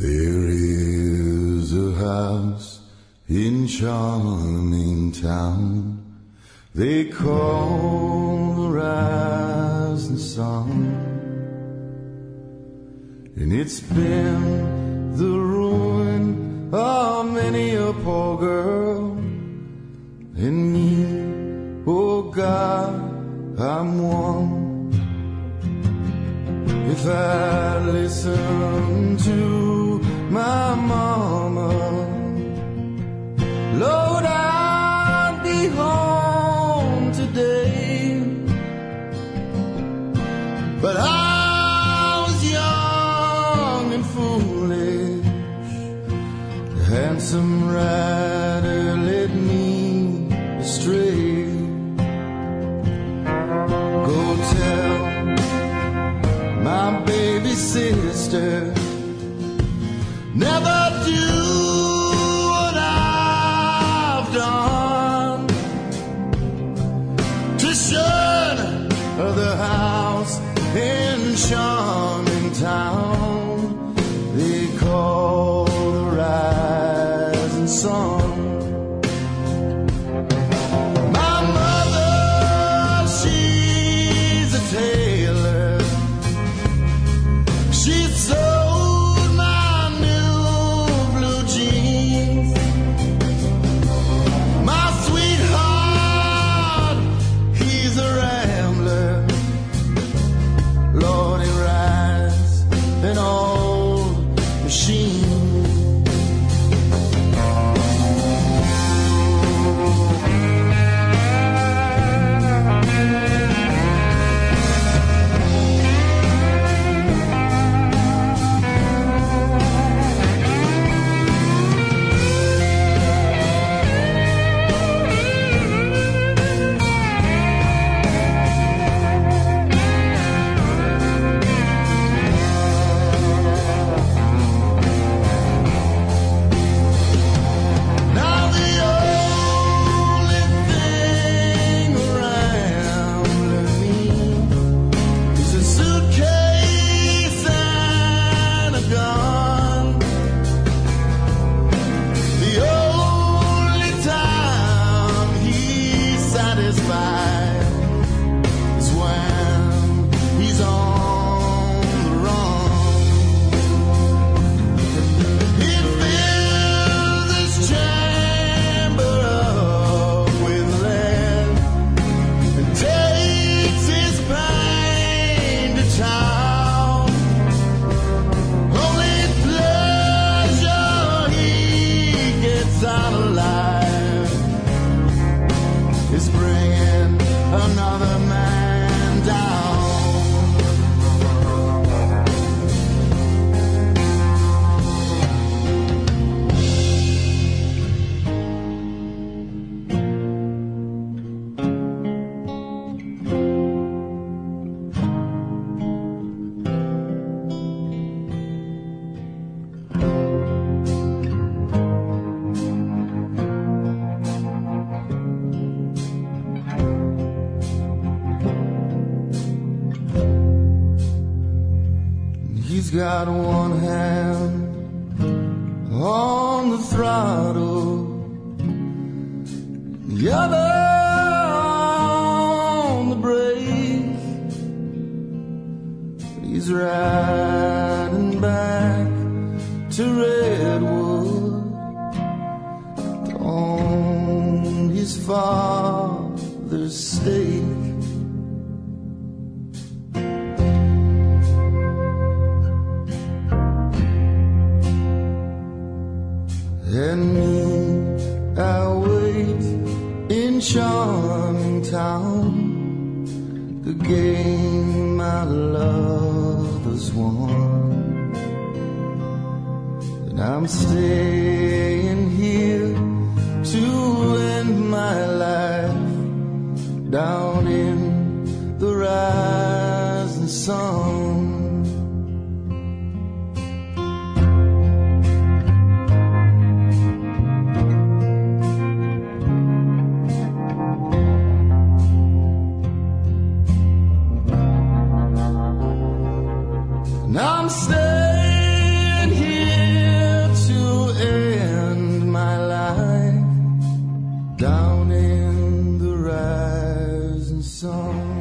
There is a house in charming town they call the rising sun, and it's been the ruin of many a poor girl, and me, oh God, I'm one. If I listen to my mama, Lord, I'd be home today. But I was young and foolish. The handsome rider led me astray. Go tell my baby sister, never do what I've done to shun the house in charming town they call the rising sun. My mother, she's a tailor. She sold my new blue jeans. My sweetheart, he's a rambler. Lord, he rides an old machine. Got one hand on the throttle, the other on the brake. He's riding back to Redwood to own his father's stake. And me, I wait in charming town, the game my love has won. And I'm staying here to end my life down in the rising sun. I'm staying here song.